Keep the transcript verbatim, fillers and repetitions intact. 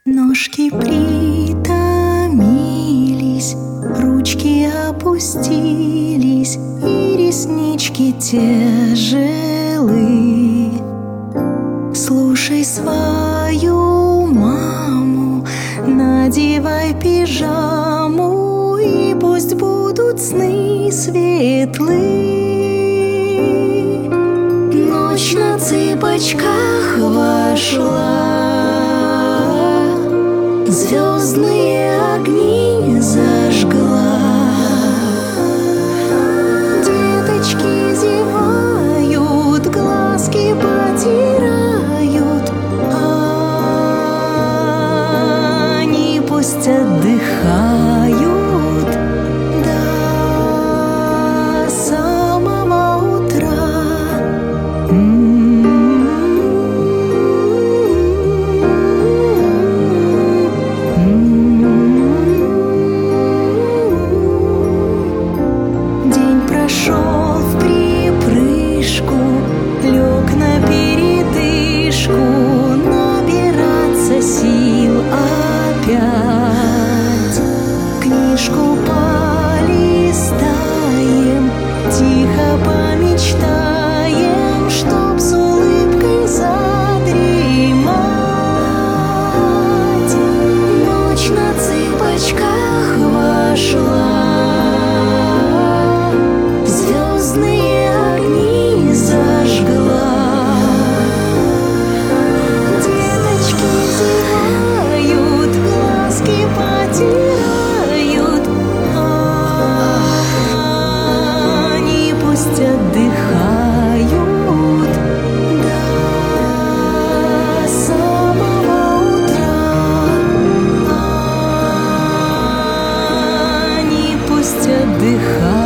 Ножки притомились, ручки опустились, и реснички тяжелы. Слушай свою маму, надевай пижаму, и пусть будут сны светлы. Ночь на цыпочках вошла, звездные огни зажгла. Деточки зевают, глазки потирают, а они пусть отдыхают до самого утра. Шел в припрыжку, лег на передышку, набираться сил опять. Книжку полистаем, тихо помечтаем, чтоб с улыбкой задремать. Ночь на цыпочках вошла, звездные огни зажгла. Деточки зевают, глазки потирают, а они пусть отдыхают до самого утра. Они пусть отдыхают.